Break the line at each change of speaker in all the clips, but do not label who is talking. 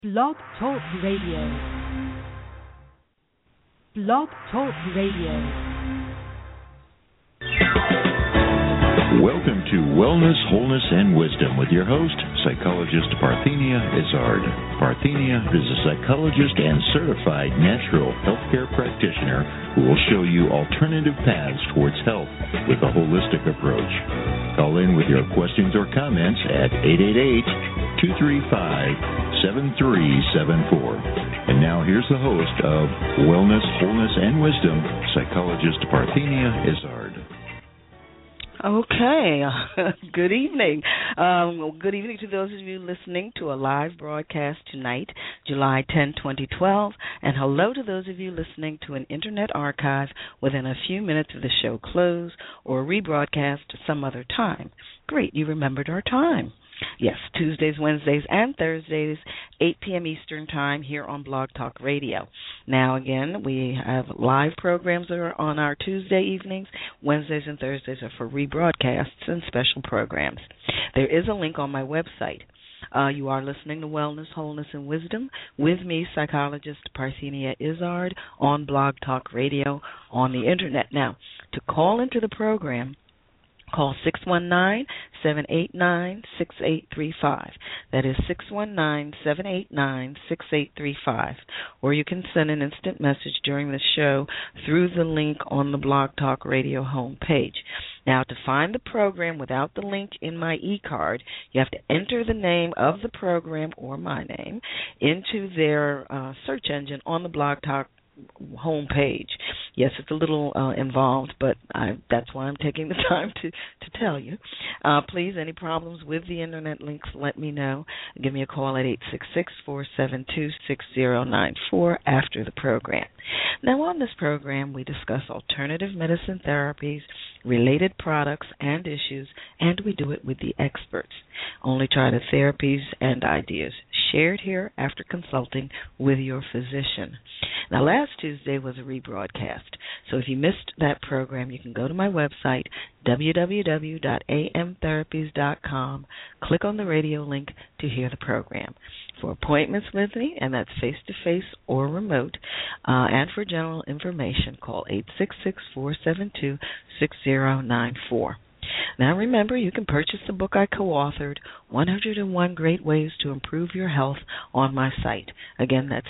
Blog Talk Radio. Blog Talk Radio.
Welcome to Wellness, Wholeness, and Wisdom with your host, psychologist Parthenia Izzard. Parthenia is a psychologist and certified natural healthcare practitioner who will show you alternative paths towards health with a holistic approach. Call in with your questions or comments at 888-235-7374. And now here's the host of Wellness, Wholeness, and Wisdom, psychologist Parthenia Izzard.
Okay, good evening. Good evening to those of you listening to a live broadcast tonight, July 10, 2012, and hello to those of you listening to an internet archive within a few minutes of the show close or rebroadcast some other time. Great, you remembered our time. Yes, Tuesdays, Wednesdays, and Thursdays, 8 p.m. Eastern Time here on Blog Talk Radio. Now, again, we have live programs that are on our Tuesday evenings. Wednesdays and Thursdays are for rebroadcasts and special programs. There is a link on my website. You are listening to Wellness, Wholeness, and Wisdom with me, psychologist Parthenia Izzard, on Blog Talk Radio on the Internet. Now, to call into the program, call 619-789-6835. That is 619-789-6835. Or you can send an instant message during the show through the link on the Blog Talk Radio homepage. Now, to find the program without the link in my e-card, you have to enter the name of the program or my name into their search engine on the Blog Talk homepage. Yes, it's a little involved, but that's why I'm taking the time to tell you. Please, any problems with the internet links, let me know. Give me a call at 866-472-6094 after the program. Now, on this program, we discuss alternative medicine therapies, related products and issues, and we do it with the experts. Only try the therapies and ideas shared here after consulting with your physician. Now, last Tuesday was a rebroadcast, so if you missed that program, you can go to my website, www.amtherapies.com, click on the radio link to hear the program. For appointments with me, and that's face-to-face or remote, and for general information, call 866-472-6094. Now remember, you can purchase the book I co-authored, 101 Great Ways to Improve Your Health, on my site. Again, that's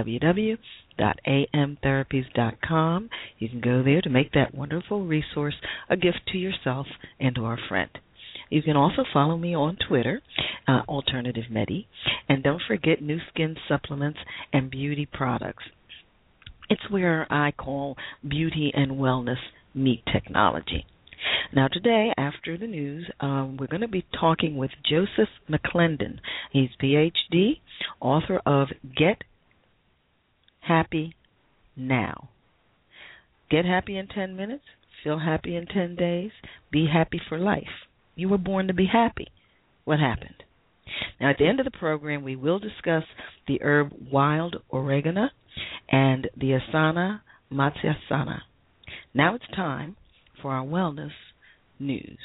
www.amtherapies.com. You can go there to make that wonderful resource a gift to yourself and to our friend. You can also follow me on Twitter, Alternative Medi, and don't forget New Skin Supplements and Beauty Products. It's where I call beauty and wellness meet technology. Now today, after the news, we're going to be talking with Joseph McClendon. He's Ph.D., author of Get Happy Now. Get happy in 10 minutes, feel happy in 10 days, be happy for life. You were born to be happy. What happened? Now at the end of the program, we will discuss the herb wild oregano and the asana matsyasana. Now it's time for our wellness news.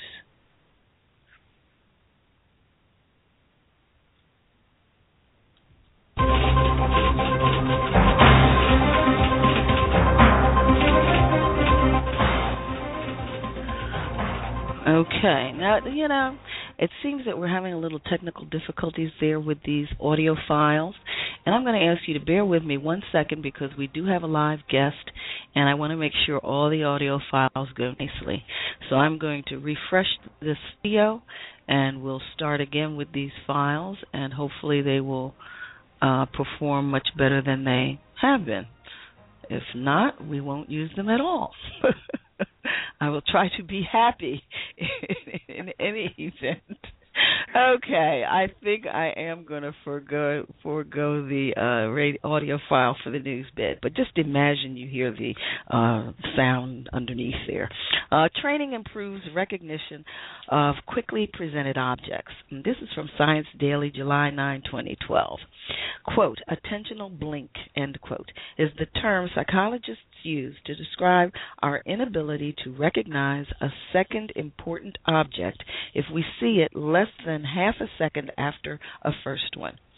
Okay, now, it seems that we're having a little technical difficulties there with these audio files, and I'm going to ask you to bear with me 1 second because we do have a live guest, and I want to make sure all the audio files go nicely. So I'm going to refresh this video, and we'll start again with these files, and hopefully they will perform much better than they have been. If not, we won't use them at all. I will try to be happy in any event. Okay, I think I am going to forego the audio file for the news bit, but just imagine you hear the sound underneath there. Training improves recognition of quickly presented objects. And this is from Science Daily, July 9, 2012. Quote, attentional blink, end quote, is the term psychologists use to describe our inability to recognize a second important object if we see it less than half a second after a first one.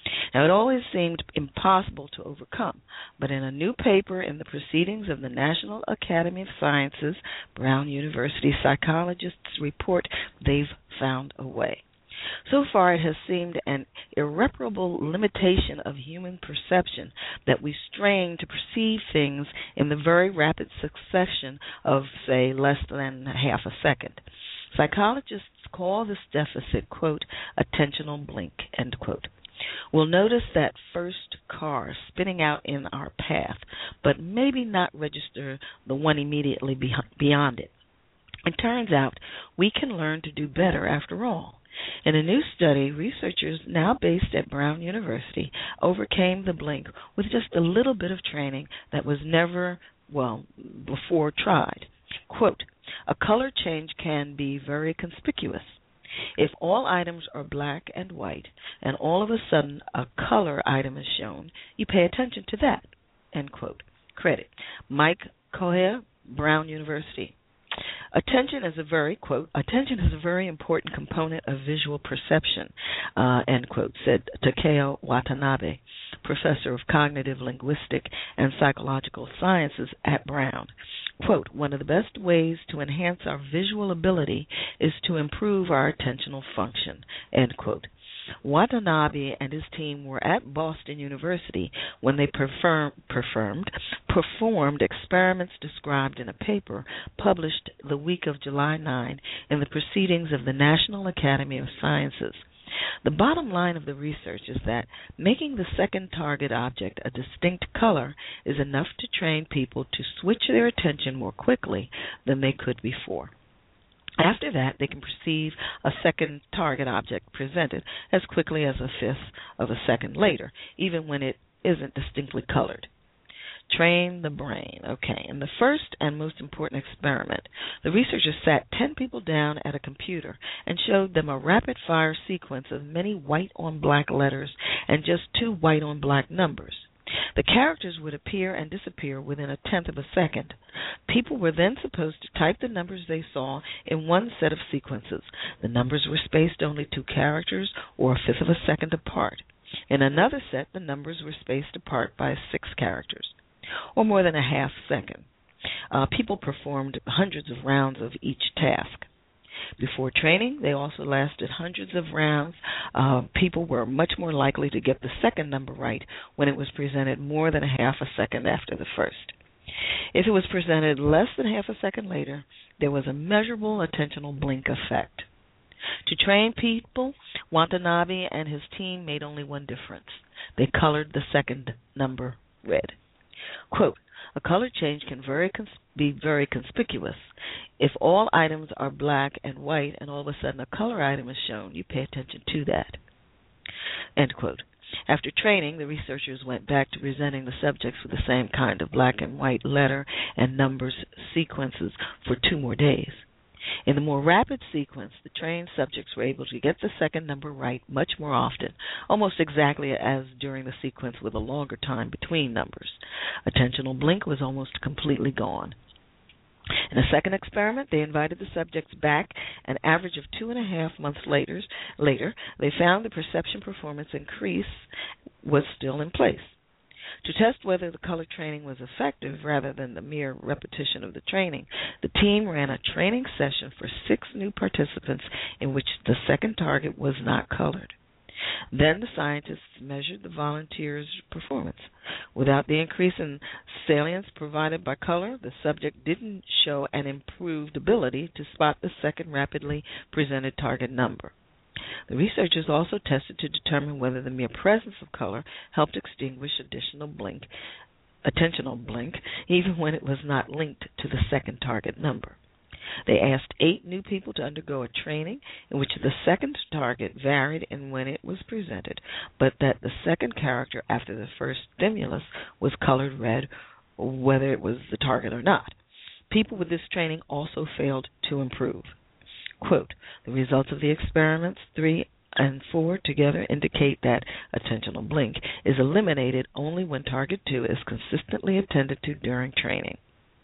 Now, it always seemed impossible to overcome, but in a new paper in the Proceedings of the National Academy of Sciences, Brown University psychologists report they've found a way. So far, it has seemed an irreparable limitation of human perception that we strain to perceive things in the very rapid succession of, say, less than half a second. Psychologists call this deficit, quote, attentional blink, end quote. We'll notice that first car spinning out in our path, but maybe not register the one immediately beyond it. It turns out we can learn to do better after all. In a new study, researchers now based at Brown University overcame the blink with just a little bit of training that was never, before tried. Quote, a color change can be very conspicuous. If all items are black and white, and all of a sudden a color item is shown, you pay attention to that, end quote. Credit, Mike Coher, Brown University. Attention is a very important component of visual perception, end quote, said Takeo Watanabe, professor of cognitive linguistic and psychological sciences at Brown. Quote, one of the best ways to enhance our visual ability is to improve our attentional function, end quote. Watanabe and his team were at Boston University when they performed experiments described in a paper published the week of July 9 in the Proceedings of the National Academy of Sciences. The bottom line of the research is that making the second target object a distinct color is enough to train people to switch their attention more quickly than they could before. After that, they can perceive a second target object presented as quickly as a fifth of a second later, even when it isn't distinctly colored. Train the brain. Okay, in the first and most important experiment, the researchers sat 10 people down at a computer and showed them a rapid-fire sequence of many white-on-black letters and just 2 white-on-black numbers. The characters would appear and disappear within a tenth of a second. People were then supposed to type the numbers they saw in one set of sequences. The numbers were spaced only 2 characters or a fifth of a second apart. In another set, the numbers were spaced apart by 6 characters, or more than a half second. People performed hundreds of rounds of each task. Before training, they also lasted hundreds of rounds. People were much more likely to get the second number right when it was presented more than a half a second after the first. If it was presented less than half a second later, there was a measurable attentional blink effect. To train people, Watanabe and his team made only one difference. They colored the second number red. Quote, a color change can be very conspicuous. If all items are black and white and all of a sudden a color item is shown, you pay attention to that. End quote. After training, the researchers went back to presenting the subjects with the same kind of black and white letter and numbers sequences for 2 more days. In the more rapid sequence, the trained subjects were able to get the second number right much more often, almost exactly as during the sequence with a longer time between numbers. Attentional blink was almost completely gone. In a second experiment, they invited the subjects back. An average of 2.5 months later, they found the perception performance increase was still in place. To test whether the color training was effective rather than the mere repetition of the training, the team ran a training session for 6 new participants in which the second target was not colored. Then the scientists measured the volunteers' performance. Without the increase in salience provided by color, the subject didn't show an improved ability to spot the second rapidly presented target number. The researchers also tested to determine whether the mere presence of color helped extinguish attentional blink, even when it was not linked to the second target number. They asked 8 new people to undergo a training in which the second target varied in when it was presented, but that the second character after the first stimulus was colored red, whether it was the target or not. People with this training also failed to improve. Quote, the results of the experiments 3 and 4 together indicate that attentional blink is eliminated only when target 2 is consistently attended to during training.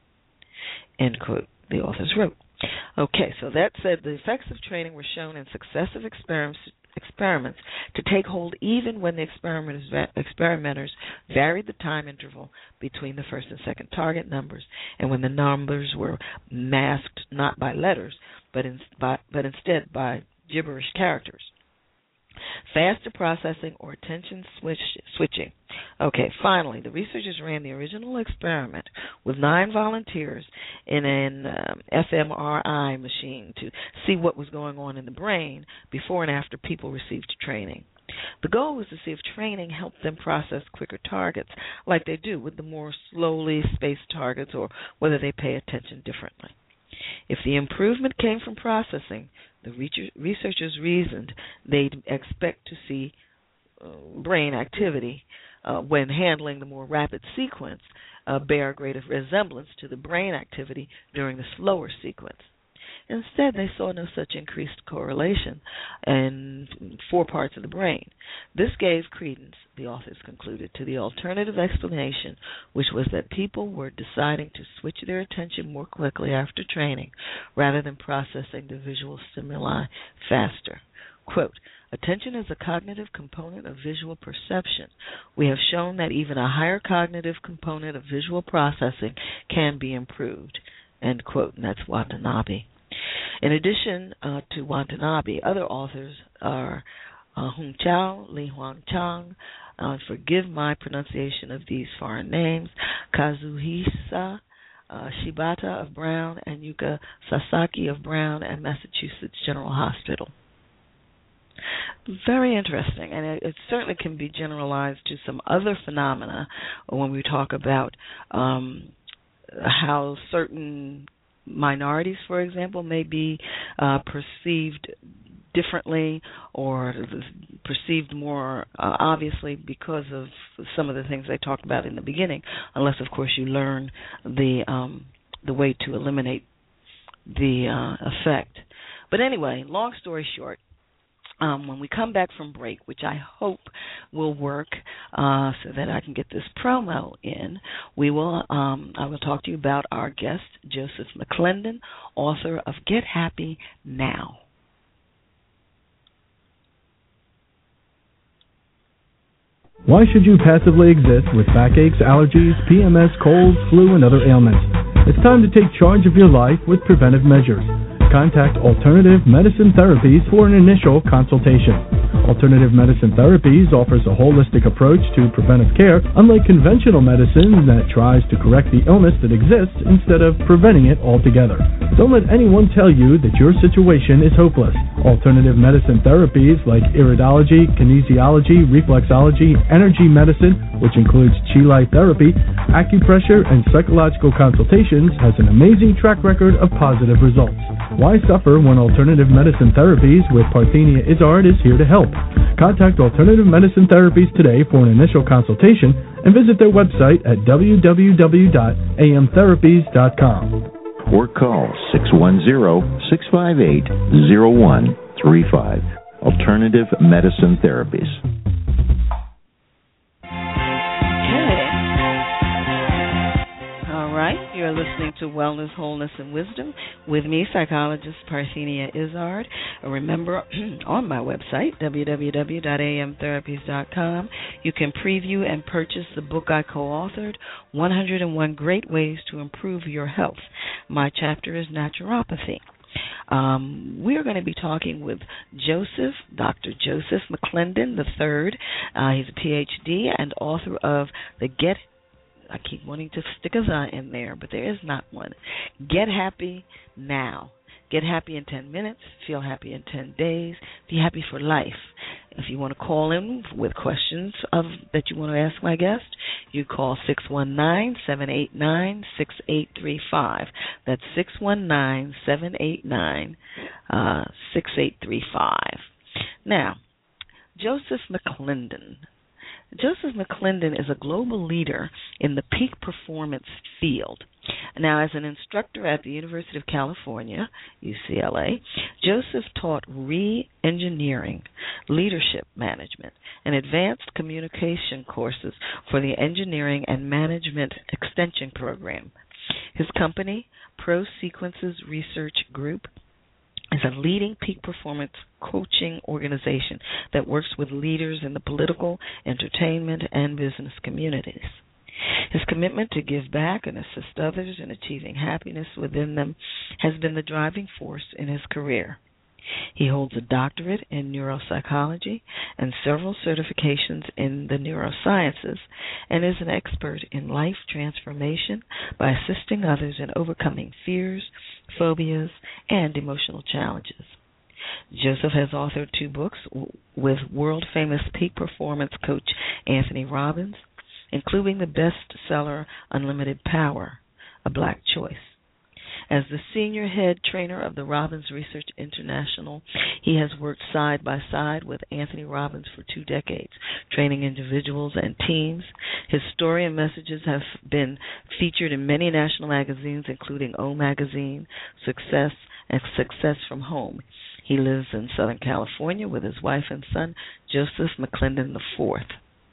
End quote, the authors wrote. Okay, so that said, the effects of training were shown in successive experiments to take hold even when the experimenters varied the time interval between the first and second target numbers, and when the numbers were masked not by letters but instead by gibberish characters. Faster processing or attention switching. Okay, finally, the researchers ran the original experiment with 9 volunteers in an fMRI machine to see what was going on in the brain before and after people received training. The goal was to see if training helped them process quicker targets like they do with the more slowly spaced targets, or whether they pay attention differently. If the improvement came from processing, the researchers reasoned they'd expect to see brain activity when handling the more rapid sequence bear a greater resemblance to the brain activity during the slower sequence. Instead, they saw no such increased correlation in 4 parts of the brain. This gave credence, the authors concluded, to the alternative explanation, which was that people were deciding to switch their attention more quickly after training rather than processing the visual stimuli faster. Quote, attention is a cognitive component of visual perception. We have shown that even a higher cognitive component of visual processing can be improved. End quote, and that's Watanabe. In addition to Watanabe, other authors are Hung Chao, Li Huang Chang, forgive my pronunciation of these foreign names, Kazuhisa Shibata of Brown, and Yuka Sasaki of Brown and Massachusetts General Hospital. Very interesting, and it certainly can be generalized to some other phenomena when we talk about how certain minorities, for example, may be perceived differently or perceived more obviously because of some of the things I talked about in the beginning, unless, of course, you learn the way to eliminate the effect. But anyway, long story short, when we come back from break, which I hope will work so that I can get this promo in, I will talk to you about our guest, Joseph McClendon, author of Get Happy Now.
Why should you passively exist with backaches, allergies, PMS, colds, flu, and other ailments? It's time to take charge of your life with preventive measures. Contact Alternative Medicine Therapies for an initial consultation. Alternative Medicine Therapies offers a holistic approach to preventive care, unlike conventional medicine that tries to correct the illness that exists instead of preventing it altogether. Don't let anyone tell you that your situation is hopeless. Alternative medicine therapies like iridology, kinesiology, reflexology, energy medicine, which includes Chi Light therapy, acupressure, and psychological consultations, has an amazing track record of positive results. Why suffer when Alternative Medicine Therapies with Parthenia Izzard is here to help? Contact Alternative Medicine Therapies today for an initial consultation and visit their website at www.amtherapies.com.
Or call 610-658-0135. Alternative Medicine Therapies.
You're listening to Wellness, Wholeness, and Wisdom with me, psychologist Parthenia Izzard. Remember, on my website, www.amtherapies.com, you can preview and purchase the book I co-authored, 101 Great Ways to Improve Your Health. My chapter is Naturopathy. We're going to be talking with Dr. Joseph McClendon III. He's a PhD and author of I keep wanting to stick a "the" in there, but there is not one. Get Happy Now. Get happy in 10 minutes. Feel happy in 10 days. Be happy for life. If you want to call in with questions that you want to ask my guest, you call 619-789-6835. That's 619-789-6835. Now, Joseph McClendon. Joseph McClendon is a global leader in the peak performance field. Now, as an instructor at the University of California, UCLA, Joseph taught re-engineering, leadership management, and advanced communication courses for the Engineering and Management Extension Program. His company, Pro Sequences Research Group, is a leading peak performance coaching organization that works with leaders in the political, entertainment, and business communities. His commitment to give back and assist others in achieving happiness within them has been the driving force in his career. He holds a doctorate in neuropsychology and several certifications in the neurosciences, and is an expert in life transformation by assisting others in overcoming fears, phobias, and emotional challenges. Joseph has authored 2 books with world-famous peak performance coach Anthony Robbins, including the bestseller Unlimited Power, A Black Choice. As the senior head trainer of the Robbins Research International, he has worked side by side with Anthony Robbins for 2 decades, training individuals and teams. His story and messages have been featured in many national magazines, including O Magazine, Success, and Success from Home. He lives in Southern California with his wife and son, Joseph McClendon IV.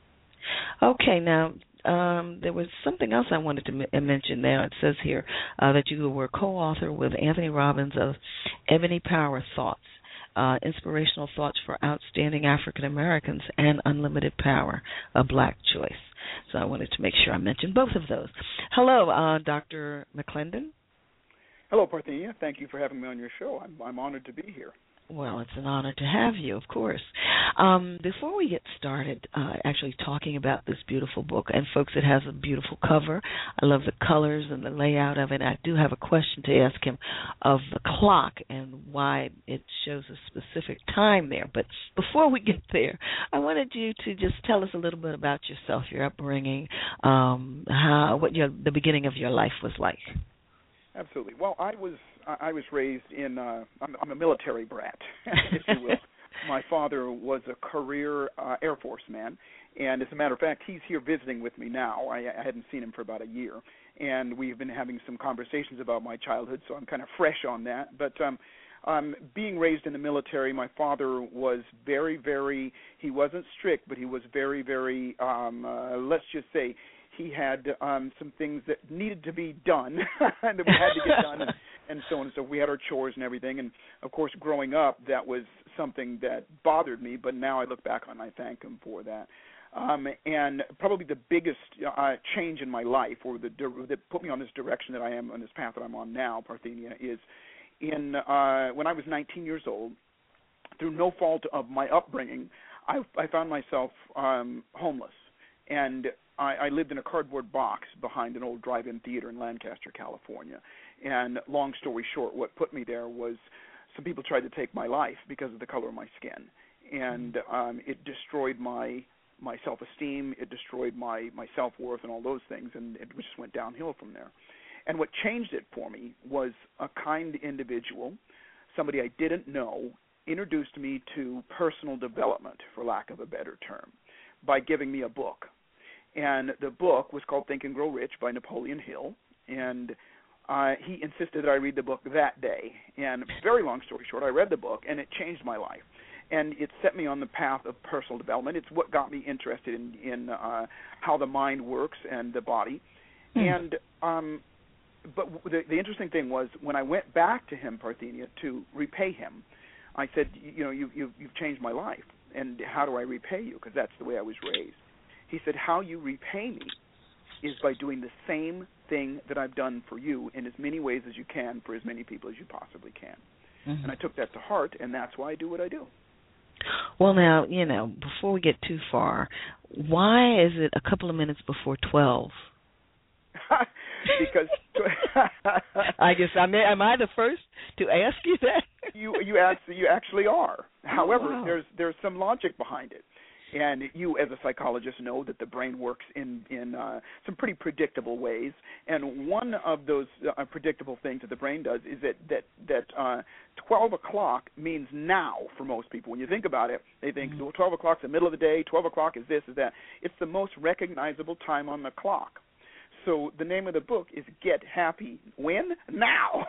Okay, now, there was something else I wanted to mention there. It says here that you were co-author with Anthony Robbins of Ebony Power Thoughts, Inspirational Thoughts for Outstanding African Americans, and Unlimited Power, A Black Choice. So I wanted to make sure I mentioned both of those. Hello, Dr. McClendon.
Hello, Parthenia. Thank you for having me on your show. I'm honored to be here.
Well, it's an honor to have you, of course. Before we get started actually talking about this beautiful book, and folks, it has a beautiful cover. I love the colors and the layout of it. I do have a question to ask him of the clock and why it shows a specific time there. But before we get there, I wanted you to just tell us a little bit about yourself, your upbringing, the beginning of your life was like.
Absolutely. Well, I was raised in I'm a military brat, if you will. My father was a career Air Force man, and as a matter of fact, he's here visiting with me now. I hadn't seen him for about a year, and we've been having some conversations about my childhood, so I'm kind of fresh on that. But being raised in the military, my father was very, he wasn't strict, but he was very, let's just say, he had some things that needed to be done that we had to get done, and so on. So we had our chores and everything. And, of course, growing up, that was something that bothered me, but now I look back on it and I thank him for that. And probably the biggest change in my life, or that put me on this direction that I am, on this path that I'm on now, Parthenia, is when I was 19 years old, through no fault of my upbringing, I found myself homeless. And I lived in a cardboard box behind an old drive-in theater in Lancaster, California. And long story short, what put me there was some people tried to take my life because of the color of my skin. And it destroyed my self-esteem, it destroyed my self-worth and all those things, and it just went downhill from there. And what changed it for me was a kind individual, somebody I didn't know, introduced me to personal development, for lack of a better term, by giving me a book. And the book was called Think and Grow Rich by Napoleon Hill, and he insisted that I read the book that day. And very long story short, I read the book, and it changed my life. And it set me on the path of personal development. It's what got me interested in how the mind works and the body. And but the interesting thing was, when I went back to him, Parthenia, to repay him, I said, you've changed my life, and how do I repay you? Because that's the way I was raised. He said, how you repay me is by doing the same thing that I've done for you in as many ways as you can for as many people as you possibly can. Mm-hmm. And I took that to heart, and that's why I do what I do.
Well, now, before we get too far, why is it a couple of minutes before 12?
Because
I guess am I the first to ask you that?
You actually are. However,
wow.
there's some logic behind it. And you, as a psychologist, know that the brain works in some pretty predictable ways. And one of those predictable things that the brain does is that 12 o'clock means now for most people. When you think about it, they think, well, 12 o'clock is the middle of the day, 12 o'clock is this, is that. It's the most recognizable time on the clock. So the name of the book is Get Happy When? Now.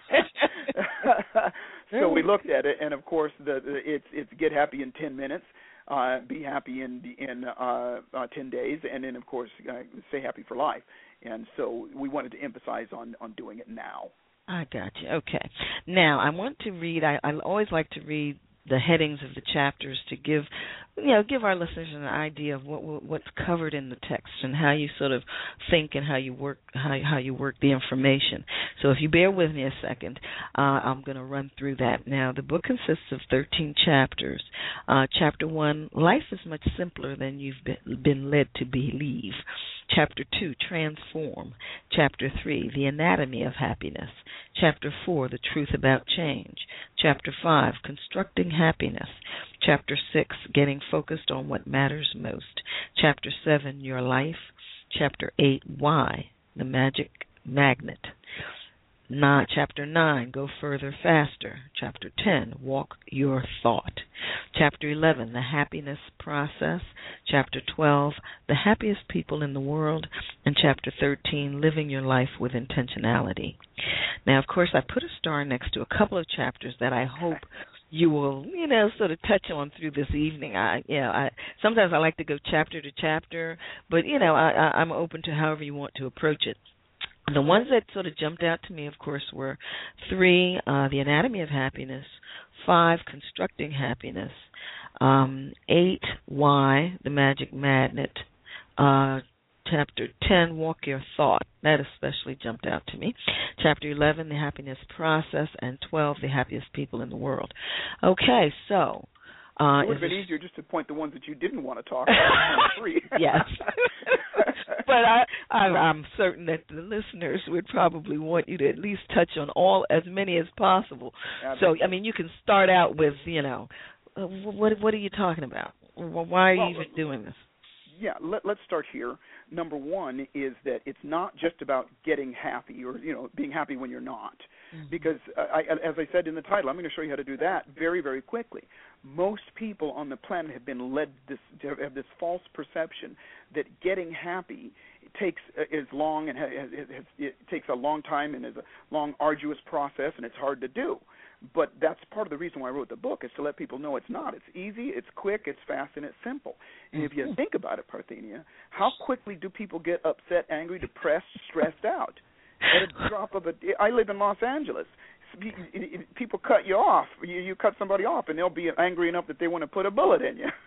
So we looked at it, and, of course, it's Get Happy in 10 minutes. Be happy in 10 days, and then, of course, stay happy for life. And so we wanted to emphasize on doing it now.
I got you. Okay. Now, I want to read, I always like to read the headings of the chapters to give our listeners an idea of what's covered in the text and how you sort of think and how you work the information. So if you bear with me a second, I'm going to run through that. Now, the book consists of 13 chapters. Chapter 1, life is much simpler than you've been led to believe. Chapter 2, transform. Chapter 3, the anatomy of happiness. Chapter 4, the truth about change. Chapter 5, constructing happiness. Chapter 6, getting focused on what matters most. Chapter 7, your life. Chapter 8, why, the magic magnet. Chapter 9, go further, faster. Chapter 10, walk your thought. Chapter 11, the happiness process. Chapter 12, the happiest people in the world. And Chapter 13, living your life with intentionality. Now, of course, I put a star next to a couple of chapters that I hope you will, sort of touch on through this evening. Sometimes I like to go chapter to chapter, but, I'm open to however you want to approach it. The ones that sort of jumped out to me, of course, were 3, the anatomy of happiness, 5, constructing happiness, 8, why, the magic magnet, Chapter 10, walk your thought. That especially jumped out to me. Chapter 11, the happiness process, and 12, the happiest people in the world. Okay, so...
it would have been easier just to point the ones that you didn't want to talk about. 3.
Yes. But I'm certain that the listeners would probably want you to at least touch on as many as possible. Absolutely. So, you can start out with, what are you talking about? Why are you even doing this?
Yeah, let's start here. Number 1 is that it's not just about getting happy or, being happy when you're not. Mm-hmm. Because, as I said in the title, I'm going to show you how to do that very, very quickly. Most people on the planet have been led to have this false perception that getting happy is long and it takes a long time and is a long, arduous process, and it's hard to do. But that's part of the reason why I wrote the book, is to let people know it's not. It's easy, it's quick, it's fast, and it's simple. And if you think about it, Parthenia, how quickly do people get upset, angry, depressed, stressed out? At a drop of I live in Los Angeles. People cut you off. You cut somebody off, and they'll be angry enough that they want to put a bullet in you.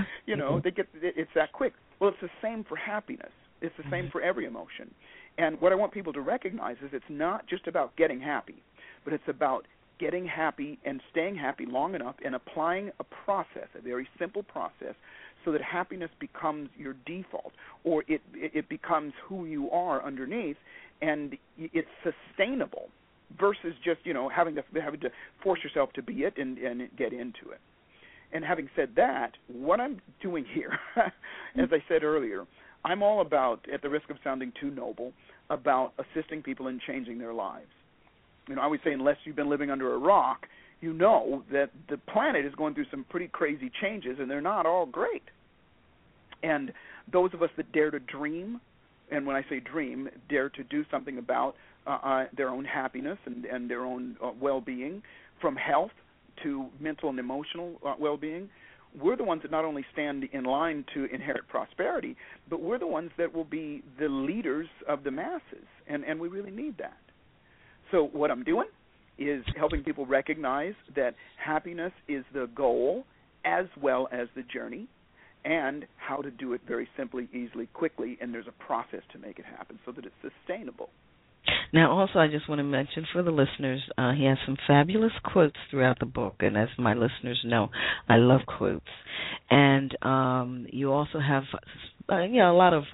It's that quick. Well, it's the same for happiness. It's the same for every emotion. And what I want people to recognize is it's not just about getting happy, but it's about getting happy and staying happy long enough and applying a process, a very simple process, so that happiness becomes your default, or it becomes who you are underneath, and it's sustainable versus just having to force yourself to be it and get into it. And having said that, what I'm doing here, as I said earlier, I'm all about, at the risk of sounding too noble, about assisting people in changing their lives. I always say, unless you've been living under a rock, you know that the planet is going through some pretty crazy changes, and they're not all great. And those of us that dare to dream, and when I say dream, dare to do something about their own happiness and their own well-being, from health to mental and emotional well-being, we're the ones that not only stand in line to inherit prosperity, but we're the ones that will be the leaders of the masses, and we really need that. So what I'm doing is helping people recognize that happiness is the goal as well as the journey, and how to do it very simply, easily, quickly, and there's a process to make it happen so that it's sustainable.
Now, also, I just want to mention for the listeners, he has some fabulous quotes throughout the book, and as my listeners know, I love quotes. And you also have, a lot of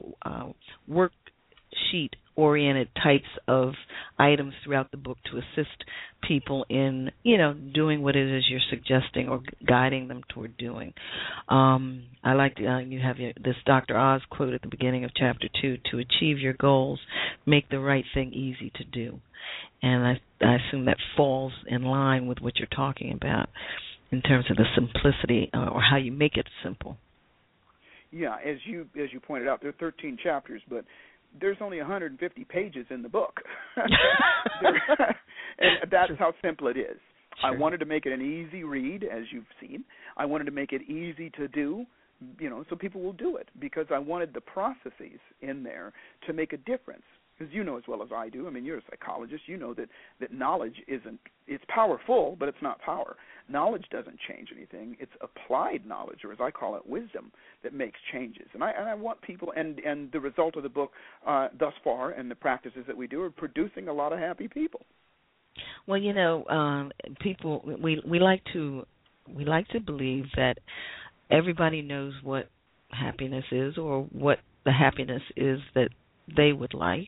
worksheet-oriented types of items throughout the book to assist people in, doing what it is you're suggesting or guiding them toward doing. I like you have this Dr. Oz quote at the beginning of Chapter 2, to achieve your goals, make the right thing easy to do. And I assume that falls in line with what you're talking about in terms of the simplicity or how you make it simple.
Yeah, as you pointed out, there are 13 chapters, but there's only 150 pages in the book. And that's how simple it is. Sure. I wanted to make it an easy read, as you've seen. I wanted to make it easy to do, so people will do it, because I wanted the processes in there to make a difference. because you know as well as I do, I mean, you're a psychologist, you know that knowledge it's powerful, but it's not power. Knowledge doesn't change anything. It's applied knowledge, or as I call it, wisdom, that makes changes. And I want people, and the result of the book thus far and the practices that we do are producing a lot of happy people.
Well, you know, people, we like to believe that everybody knows what happiness is or what the happiness is that they would like.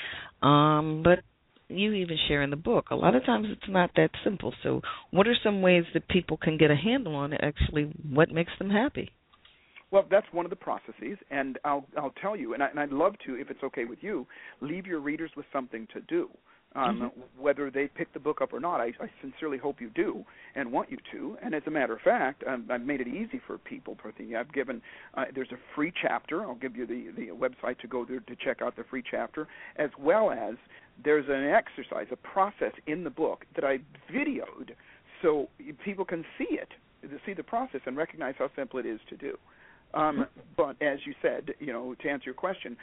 But you even share in the book, a lot of times it's not that simple. So what are some ways that people can get a handle on actually what makes them happy?
Well, that's one of the processes, and I'll tell you, and I'd love to, if it's okay with you, leave your readers with something to do. Whether they pick the book up or not, I sincerely hope you do and want you to. And as a matter of fact, I've made it easy for people, Parthenia. I've given, there's a free chapter. I'll give you the website to go there to check out the free chapter, as well as there's an exercise, a process in the book that I videoed so people can see it, to see the process and recognize how simple it is to do. But as you said, you know, to answer your question,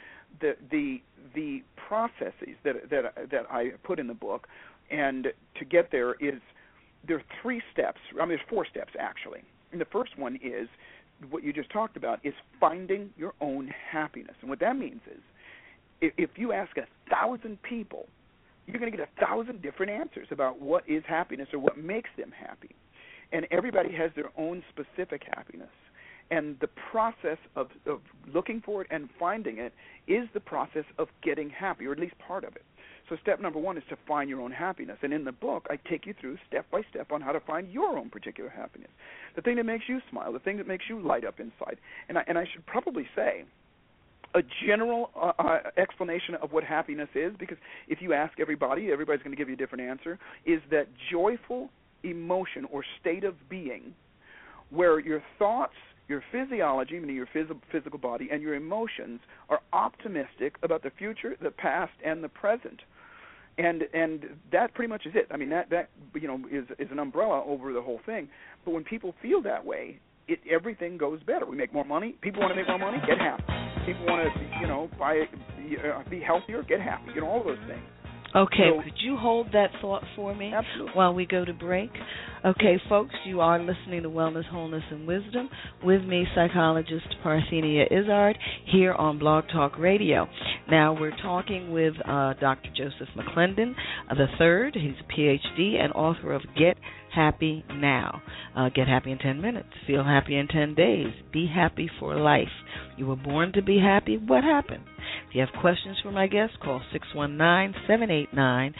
the processes that I put in the book, and to get there are 3 steps. I mean, there's 4 steps actually. And the first one is what you just talked about, is finding your own happiness. And what that means is, if you ask 1,000 people, you're going to get 1,000 different answers about what is happiness or what makes them happy. And everybody has their own specific happiness. And the process of looking for it and finding it is the process of getting happy, or at least part of it. So step number 1 is to find your own happiness. And in the book, I take you through step by step on how to find your own particular happiness, the thing that makes you smile, the thing that makes you light up inside. And I should probably say a general explanation of what happiness is, because if you ask everybody's going to give you a different answer, is that joyful emotion or state of being where your thoughts, your physiology, meaning your physical body, and your emotions are optimistic about the future, the past, and the present. And that pretty much is it. I mean, that you know, is an umbrella over the whole thing. But when people feel that way, everything goes better. We make more money. People want to make more money, get happy. People want to, you know, be healthier, get happy. You know, all of those things.
Okay, so, could you hold that thought for me?
Absolutely.
While we go to break? Okay, folks, you are listening to Wellness, Wholeness, and Wisdom with me, psychologist Parthenia Izzard, here on Blog Talk Radio. Now, we're talking with Dr. Joseph McClendon III. He's a Ph.D. and author of Get Happy Now. Get happy in 10 minutes. Feel happy in 10 days. Be happy for life. You were born to be happy. What happened? If you have questions for my guest, call 619-789-6835.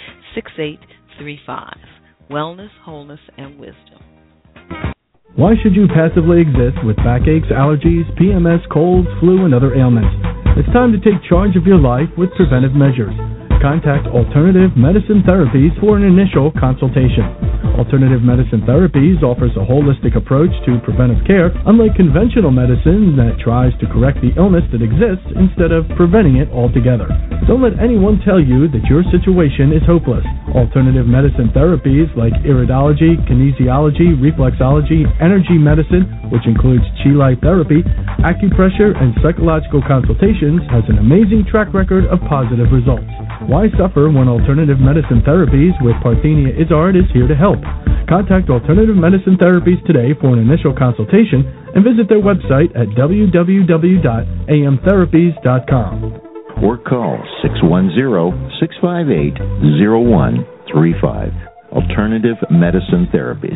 Wellness, Wholeness, and Wisdom.
Why should you passively exist with backaches, allergies, PMS, colds, flu, and other ailments? It's time to take charge of your life with preventive measures. Contact Alternative Medicine Therapies for an initial consultation. Alternative Medicine Therapies offers a holistic approach to preventive care, unlike conventional medicine that tries to correct the illness that exists instead of preventing it altogether. Don't let anyone tell you that your situation is hopeless. Alternative medicine therapies like iridology, kinesiology, reflexology, energy medicine, which includes Chi Light therapy, acupressure, and psychological consultations, has an amazing track record of positive results. Why suffer when Alternative Medicine Therapies with Parthenia Izzard is here to help? Contact Alternative Medicine Therapies today for an initial consultation and visit their website at www.amtherapies.com.
Or call 610-658-0135. Alternative Medicine Therapies.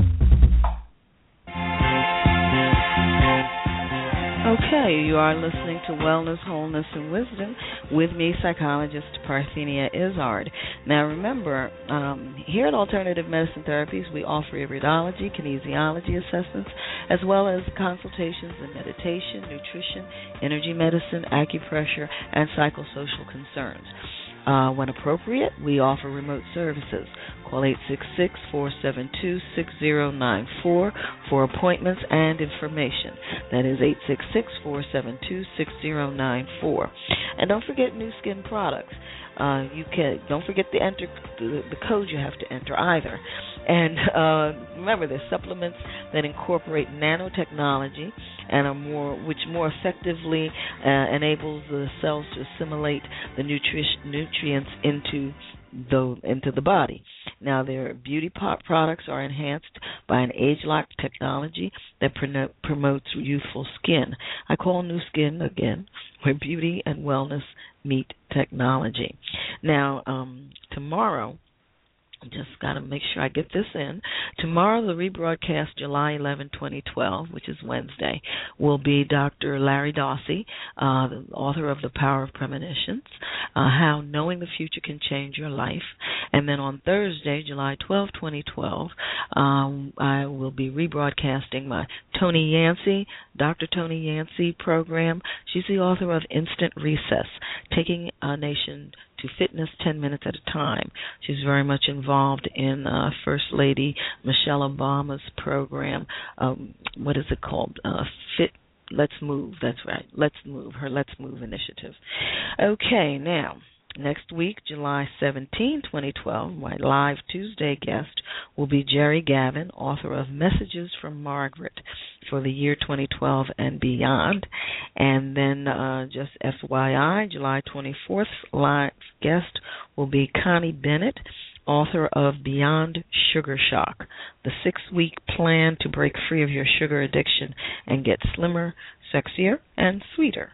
Okay, you are listening to Wellness, Wholeness, and Wisdom with me, psychologist Parthenia Izzard. Now remember, here at Alternative Medicine Therapies, we offer iridology, kinesiology assessments, as well as consultations in meditation, nutrition, energy medicine, acupressure, and psychosocial concerns. When appropriate, we offer remote services. Call 866-472-6094 for appointments and information. That is 866-472-6094. And don't forget Nu Skin products. don't forget to enter the code you have to enter either. And remember, there's supplements that incorporate nanotechnology and which more effectively enables the cells to assimilate the nutrients into the body. Now, their beauty products are enhanced by an age-lock technology that promotes youthful skin. I call new skin, again, where beauty and wellness meet technology. Now, tomorrow, just got to make sure I get this in. Tomorrow, the rebroadcast, July 11, 2012, which is Wednesday, will be Dr. Larry Dossey, the author of The Power of Premonitions, How Knowing the Future Can Change Your Life. And then on Thursday, July 12, 2012, I will be rebroadcasting my Dr. Tony Yancey program. She's the author of Instant Recess, Taking a Nation to Fitness 10 Minutes at a Time. She's very much involved in First Lady Michelle Obama's program. What is it called? Let's Move. That's right. Let's Move. Her Let's Move initiative. Okay, now, next week, July 17, 2012, my live Tuesday guest will be Jerry Gavin, author of Messages from Margaret for the year 2012 and beyond. And then just FYI, July 24th, live guest will be Connie Bennett, author of Beyond Sugar Shock, the 6-week plan to break free of your sugar addiction and get slimmer, sexier, and sweeter.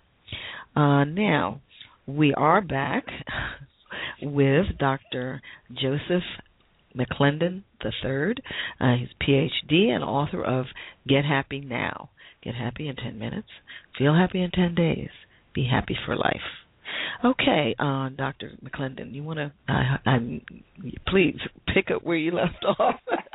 Now, we are back with Dr. Joseph McClendon III. He's Ph.D. and author of Get Happy Now. Get happy in 10 minutes. Feel happy in 10 days. Be happy for life. Okay, Dr. McClendon, you want to please pick up where you left off?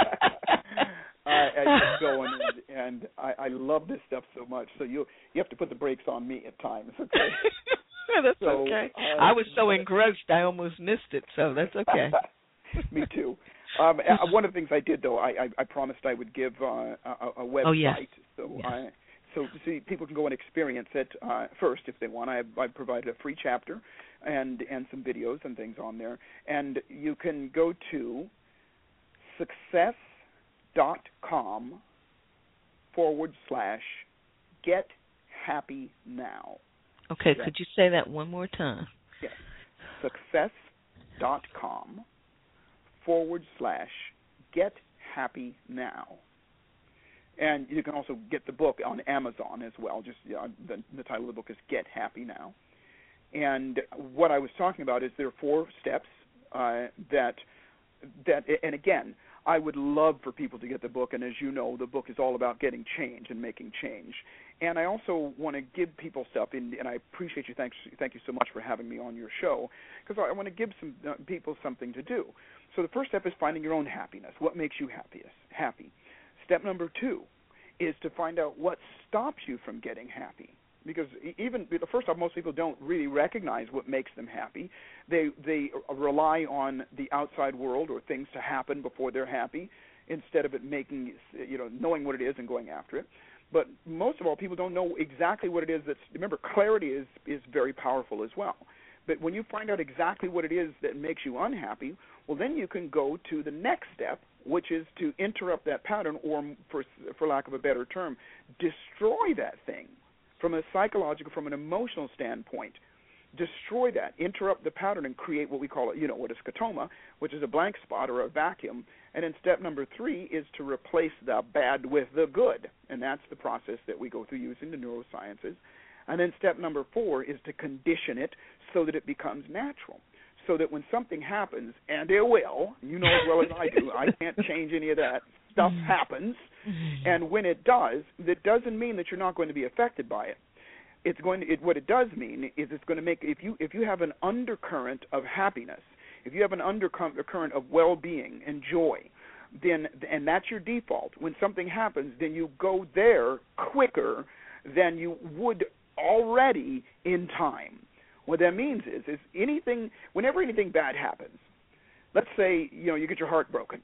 I keep going, and I love this stuff so much. So you have to put the brakes on me at times. Okay?
That's okay. I was so engrossed I almost missed it, so that's okay.
Me too. One of the things I did, though, I promised I would give a website.
Oh, yes.
So people can go and experience it first if they want. I provided a free chapter and some videos and things on there. And you can go to success.com/get-happy-now.
Okay, could you say that one more time?
Yes. Success.com/get-happy-now. And you can also get the book on Amazon as well. Just the title of the book is Get Happy Now. And what I was talking about is there are 4 steps that, and again, I would love for people to get the book. And as you know, the book is all about getting change and making change. And I also want to give people stuff, and I appreciate you. Thank you so much for having me on your show, because I want to give some people something to do. So the first step is finding your own happiness. What makes you happy? Step number 2 is to find out what stops you from getting happy. Because first off, most people don't really recognize what makes them happy. They rely on the outside world or things to happen before they're happy, instead of it knowing what it is and going after it. But most of all, people don't know exactly what it is. Remember, clarity is very powerful as well. But when you find out exactly what it is that makes you unhappy, well, then you can go to the next step, which is to interrupt that pattern, or for lack of a better term, destroy that thing from a psychological, from an emotional standpoint. Destroy that, interrupt the pattern, and create what we call what is scotoma, which is a blank spot or a vacuum. And then step number 3 is to replace the bad with the good, and that's the process that we go through using the neurosciences. And then step number 4 is to condition it so that it becomes natural, so that when something happens, and it will, you know as well as I do, I can't change any of that. Stuff happens, and when it does, that doesn't mean that you're not going to be affected by it. What it does mean is it's going to make, if you have an undercurrent of happiness, if you have an undercurrent of well-being and joy, and that's your default. When something happens, then you go there quicker than you would already in time. What that means is whenever anything bad happens, let's say you get your heart broken,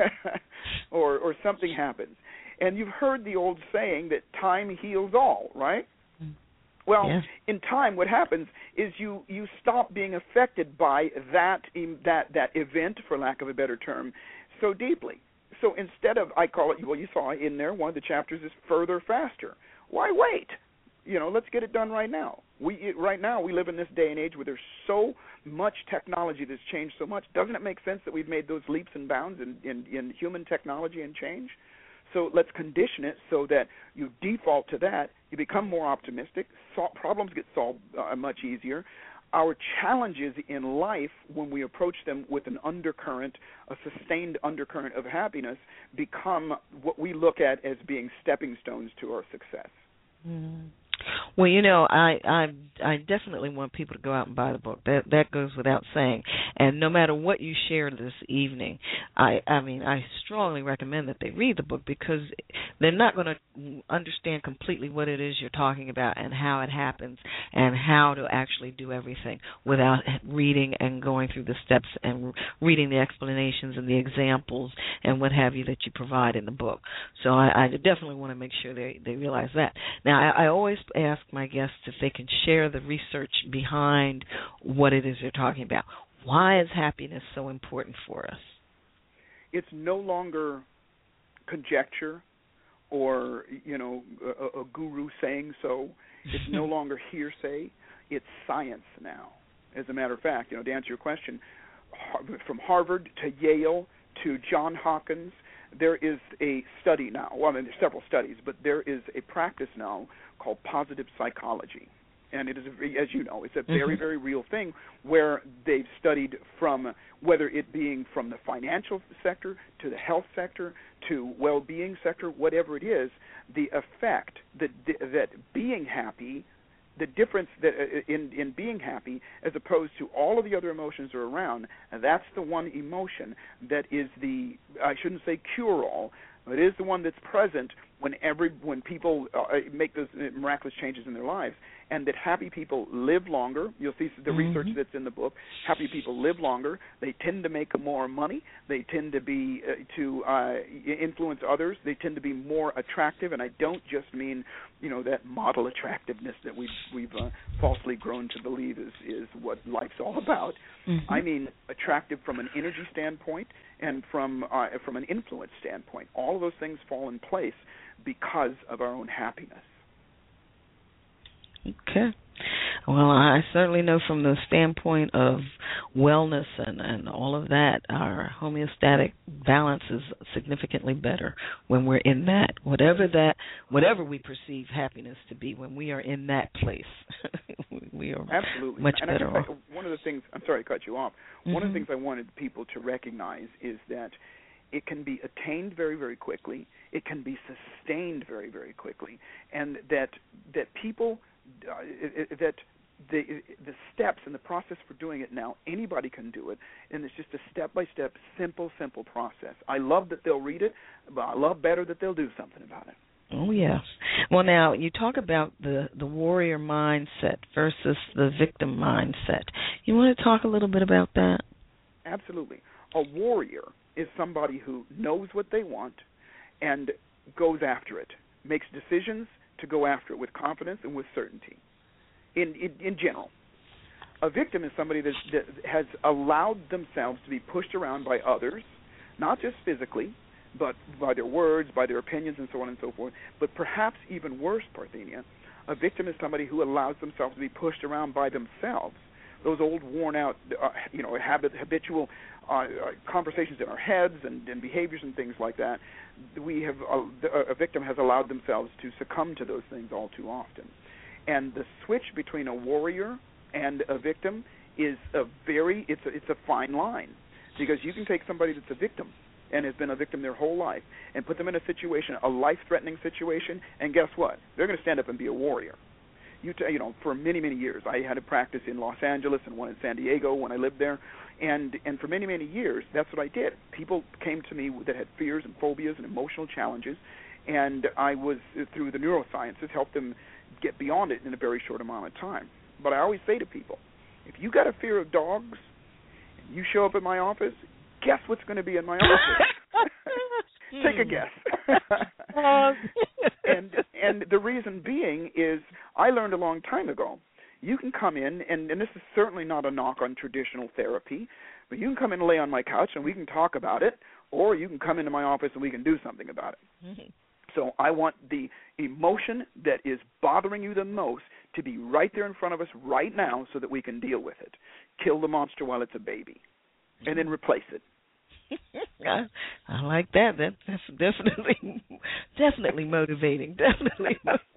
or something happens, and you've heard the old saying that time heals all, right? Well,
yeah.
in time, what happens is you stop being affected by that event, for lack of a better term, so deeply. So instead of, I call it, well, you saw in there, one of the chapters is further, faster. Why wait? Let's get it done right now. Right now, we live in this day and age where there's so much technology that's changed so much. Doesn't it make sense that we've made those leaps and bounds in human technology and change? So let's condition it so that you default to that. You become more optimistic. Problems get solved much easier. Our challenges in life, when we approach them with an undercurrent, a sustained undercurrent of happiness, become what we look at as being stepping stones to our success.
Mm. Well, I definitely want people to go out and buy the book. That goes without saying. And no matter what you share this evening, I strongly recommend that they read the book, because they're not going to understand completely what it is you're talking about and how it happens and how to actually do everything without reading and going through the steps and reading the explanations and the examples and what have you that you provide in the book. So I definitely want to make sure they realize that. Now, I always ask my guests if they can share the research behind what it is they're talking about. Why is happiness so important for us?
It's no longer conjecture or, a guru saying so. It's no longer hearsay. It's science now. As a matter of fact, to answer your question, from Harvard to Yale to Johns Hopkins, there is a study now. Well, there's several studies, but there is a practice now called positive psychology. And it is, as you know, it's a very, very real thing where they've studied from whether it being from the financial sector to the health sector to well-being sector, whatever it is, the effect that being happy, the difference that in being happy as opposed to all of the other emotions are around, that's the one emotion that is the, I shouldn't say cure-all, but it is the one that's present when people make those miraculous changes in their lives, and that happy people live longer. You'll see the research that's in the book. Happy people live longer. They tend to make more money. They tend to be influence others. They tend to be more attractive, and I don't just mean that model attractiveness that we've falsely grown to believe is what life's all about. I mean attractive from an energy standpoint and from an influence standpoint. All of those things fall in place because of our own happiness.
Okay. Well, I certainly know from the standpoint of wellness and all of that, our homeostatic balance is significantly better when we're in that. Whatever we perceive happiness to be, when we are in that place, we are
absolutely
much better off.
One of the things, I'm sorry to cut you off, one of the things I wanted people to recognize is that it can be attained very, very quickly. It can be sustained very, very quickly, and that people that the steps and the process for doing it now, anybody can do it, and it's just a step-by-step, simple process. I love that they'll read it, but I love better that they'll do something about it.
Oh, yes. Well, now, you talk about the warrior mindset versus the victim mindset. You want to talk a little bit about that? Absolutely.
A warrior is somebody who knows what they want and goes after it, makes decisions to go after it with confidence and with certainty, in general. A victim is somebody that has allowed themselves to be pushed around by others, not just physically, but by their words, by their opinions, and so on and so forth. But perhaps even worse, Parthenia, a victim is somebody who allows themselves to be pushed around by themselves. Those old, worn-out, habitual conversations in our heads and behaviors and things like that. A victim has allowed themselves to succumb to those things all too often. And the switch between a warrior and a victim is it's a fine line, because you can take somebody that's a victim and has been a victim their whole life and put them in a situation, a life-threatening situation, and guess what? They're going to stand up and be a warrior. For many, many years, I had a practice in Los Angeles and one in San Diego when I lived there, and for many, many years, that's what I did. People came to me that had fears and phobias and emotional challenges, and I was, through the neurosciences, helped them get beyond it in a very short amount of time. But I always say to people, if you got a fear of dogs, and you show up at my office, guess what's going to be in my office? Take a guess. and the reason being is I learned a long time ago. You can come in, and this is certainly not a knock on traditional therapy, but you can come in and lay on my couch and we can talk about it, or you can come into my office and we can do something about it. Mm-hmm. So I want the emotion that is bothering you the most to be right there in front of us right now so that we can deal with it. Kill the monster while it's a baby, and then replace it.
I like that. That's definitely motivating. Definitely.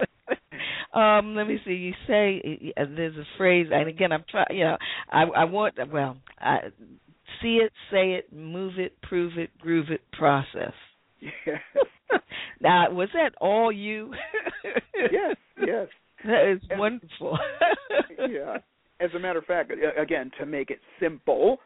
Let me see. You say there's a phrase, and again, I'm trying. I want. Well, see it, say it, move it, prove it, groove it, process.
Yes.
Now, was that all you?
Yes.
That is wonderful.
Yeah. As a matter of fact, again, to make it simple,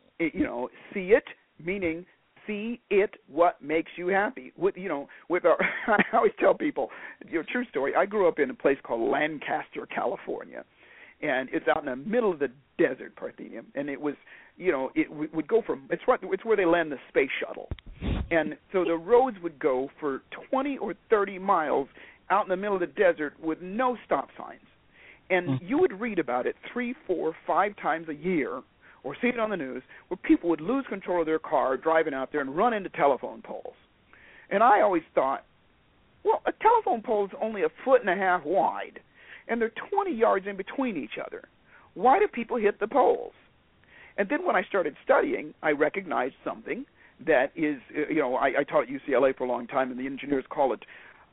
see it, meaning see it, what makes you happy. With our, I always tell people, true story, I grew up in a place called Lancaster, California, and it's out in the middle of the desert, Parthenia, and it was, it would go from, it's where they land the space shuttle. And so the roads would go for 20 or 30 miles out in the middle of the desert with no stop signs. And you would read about it 3, 4, 5 times a year or see it on the news where people would lose control of their car driving out there and run into telephone poles. And I always thought, well, a telephone pole is only 1.5 feet wide, and they're 20 yards in between each other. Why do people hit the poles? And then when I started studying, I recognized something that is, I taught at UCLA for a long time, and the engineers call it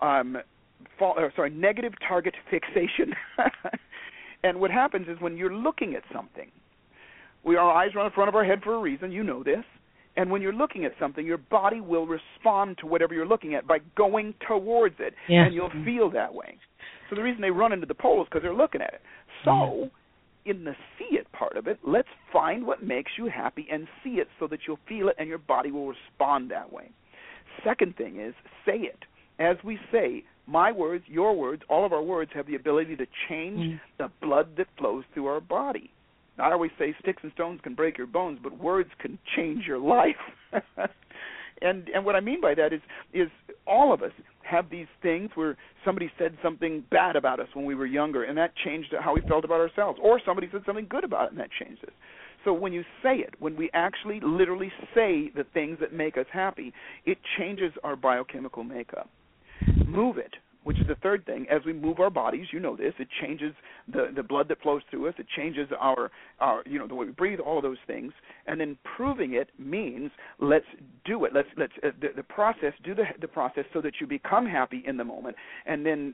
negative target fixation. And what happens is when you're looking at something, our eyes are in front of our head for a reason, you know this, and when you're looking at something, your body will respond to whatever you're looking at by going towards it, and you'll feel that way. So the reason they run into the pole is because they're looking at it. So in the see it part of it, let's find what makes you happy and see it so that you'll feel it and your body will respond that way. Second thing is say it. As we say, my words, your words, all of our words have the ability to change the blood that flows through our body. Now, I always say sticks and stones can break your bones, but words can change your life. And what I mean by that is all of us have these things where somebody said something bad about us when we were younger, and that changed how we felt about ourselves. Or somebody said something good about it, and that changed us. So when you say it, when we actually literally say the things that make us happy, it changes our biochemical makeup. Move it, which is the third thing. As we move our bodies, you know this, it changes the blood that flows through us. It changes our the way we breathe, all of those things. And then proving it means let's do it. Let's the process, do the process so that you become happy in the moment. And then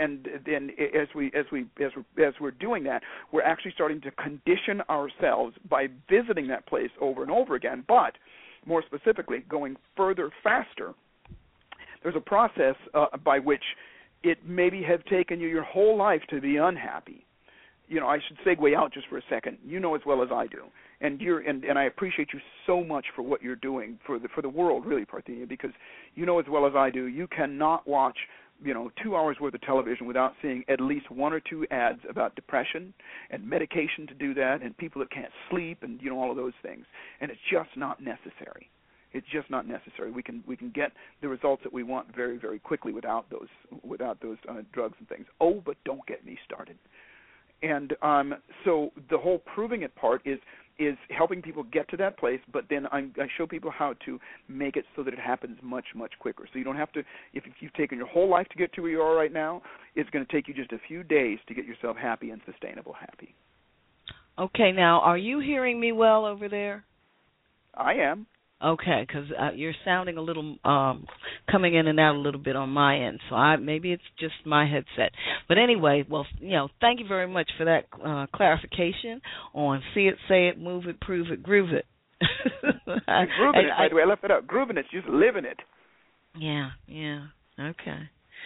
as we're doing that, we're actually starting to condition ourselves by visiting that place over and over again. But more specifically, going further, faster. There's a process by which it maybe have taken you your whole life to be unhappy. I should segue out just for a second. You know as well as I do, and I appreciate you so much for what you're doing for the world, really, Parthenia, because you know as well as I do, you cannot watch 2 hours worth of television without seeing at least 1 or 2 ads about depression and medication to do that, and people that can't sleep, and all of those things, and it's just not necessary. It's just not necessary. We can get the results that we want very, very quickly without those drugs and things. Oh, but don't get me started. And so the whole proving it part is helping people get to that place, but then I show people how to make it so that it happens much, much quicker. So you don't have to, if you've taken your whole life to get to where you are right now, it's going to take you just a few days to get yourself happy and sustainable happy.
Okay, now, are you hearing me well over there?
I am.
Okay, because you're sounding a little coming in and out a little bit on my end, so maybe it's just my headset. But anyway, well, thank you very much for that clarification on see it, say it, move it, prove it, groove it.
Grooving it, by the way, I left it out. Grooving it's just living it.
Yeah, okay.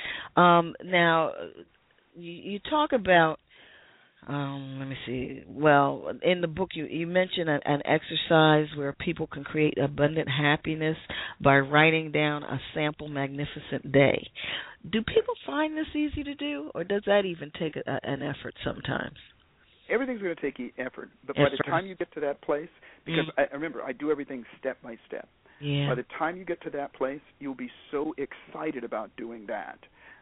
Now, you talk about. Let me see. Well, in the book, you mention an exercise where people can create abundant happiness by writing down a sample magnificent day. Do people find this easy to do, or does that even take an effort sometimes?
Everything's going to take effort, but by the time you get to that place, because remember, I do everything step by step.
Yeah.
By the time you get to that place, you'll be so excited about doing that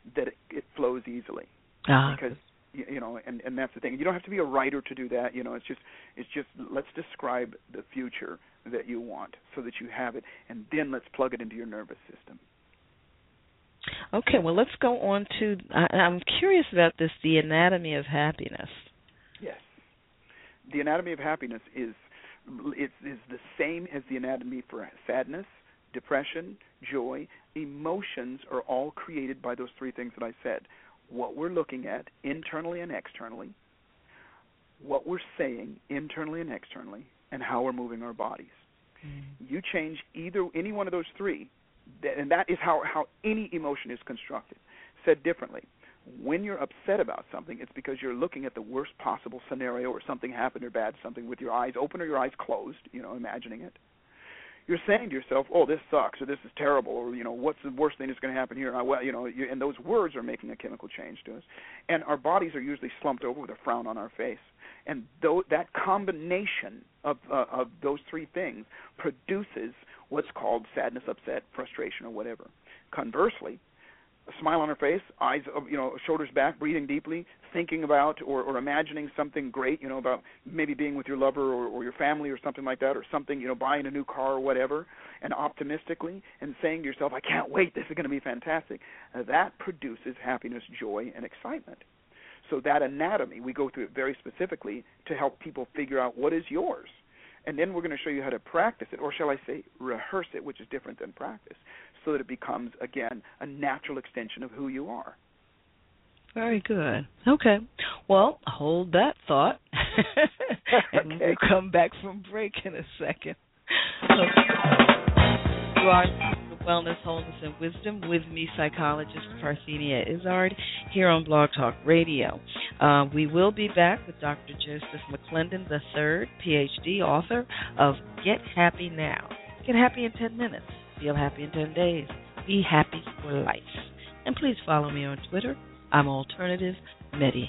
that it flows easily. Because and that's the thing. You don't have to be a writer to do that. It's just let's describe the future that you want so that you have it, and then let's plug it into your nervous system.
Okay, well, let's go on to, I'm curious about this, the anatomy of happiness.
Yes. The anatomy of happiness is the same as the anatomy for sadness, depression, joy. Emotions are all created by those three things that I said. What we're looking at internally and externally, what we're saying internally and externally, and how we're moving our bodies. You change any one of those three, and that is how any emotion is constructed. Said differently, when you're upset about something, it's because you're looking at the worst possible scenario, or something happened or bad, something with your eyes open or your eyes closed, imagining it. You're saying to yourself, oh, this sucks, or this is terrible, or, what's the worst thing that's going to happen here? And those words are making a chemical change to us. And our bodies are usually slumped over with a frown on our face. And that combination of those three things produces what's called sadness, upset, frustration, or whatever. Conversely, a smile on her face, eyes, shoulders back, breathing deeply, thinking about or imagining something great, about maybe being with your lover or your family or something like that, or something, buying a new car or whatever, and optimistically, and saying to yourself, I can't wait, this is going to be fantastic. That produces happiness, joy, and excitement. So that anatomy, we go through it very specifically to help people figure out what is yours. And then we're going to show you how to practice it, or shall I say rehearse it, which is different than practice, so that it becomes, again, a natural extension of who you are.
Very good. Okay. Well, hold that thought, and we'll come back from break in a second. You are Wellness, Wholeness, and Wisdom with me, psychologist Parthenia Izzard, here on Blog Talk Radio. We will be back with Dr. Joseph McClendon III, Ph.D., author of Get Happy Now. Get happy in 10 minutes. Feel happy in 10 days. Be happy for life. And please follow me on Twitter. I'm Alternative Medi.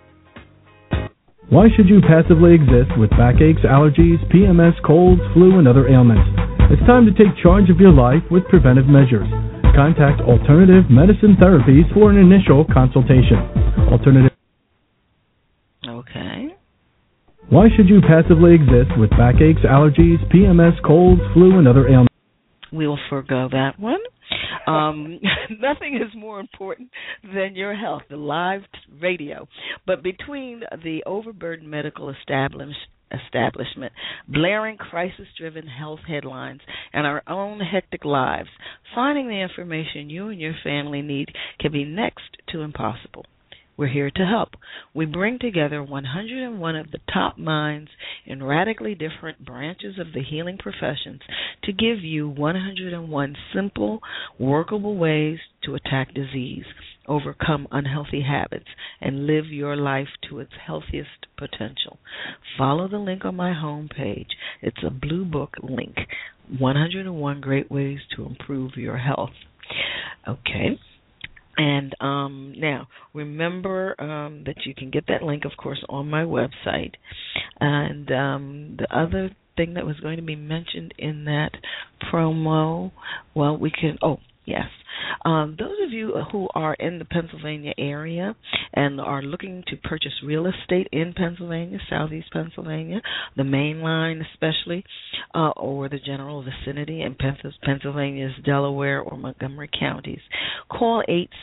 Why should you passively exist with backaches, allergies, PMS, colds, flu, and other ailments? It's time to take charge of your life with preventive measures. Contact Alternative Medicine Therapies for an initial consultation. Alternative.
Okay.
Why should you passively exist with backaches, allergies, PMS, colds, flu, and other ailments?
We'll forgo that one. Nothing is more important than your health, the live radio. But between the overburdened medical establishment, blaring crisis-driven health headlines, and our own hectic lives, finding the information you and your family need can be next to impossible. We're here to help. We bring together 101 of the top minds in radically different branches of the healing professions to give you 101 simple, workable ways to attack disease, overcome unhealthy habits, and live your life to its healthiest potential. Follow the link on my homepage. It's a blue book link, 101 Great Ways to Improve Your Health. Okay. And now, remember that you can get that link, of course, on my website. And the other thing that was going to be mentioned in that promo, well, we can, yes. Those of you who are in the Pennsylvania area and are looking to purchase real estate in Pennsylvania, southeast Pennsylvania, the main line especially, or the general vicinity in Pennsylvania's Delaware or Montgomery counties, call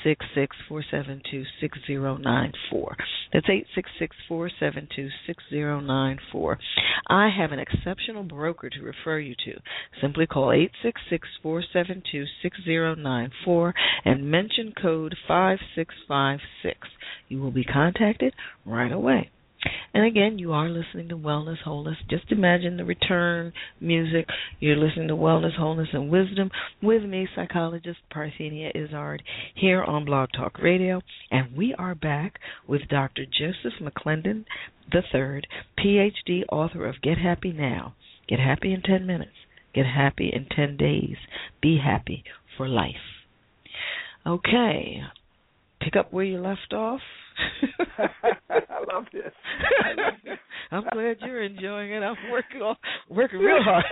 866-472-6094. That's 866-472-6094. I have an exceptional broker to refer you to. Simply call 866-472-6094 and mention code 5656. You will be contacted right away. And again, you are listening to Wellness, Wholeness. Just imagine the return music. You're listening to Wellness, Wholeness, and Wisdom with me, psychologist Parthenia Izzard, here on Blog Talk Radio. And we are back with Dr. Joseph McClendon III, Ph.D., author of Get Happy Now. Get happy in 10 minutes. Get happy in 10 days. Be happy for life. Okay. Pick up where you left off.
I love this.
I'm glad you're enjoying it. I'm working real hard.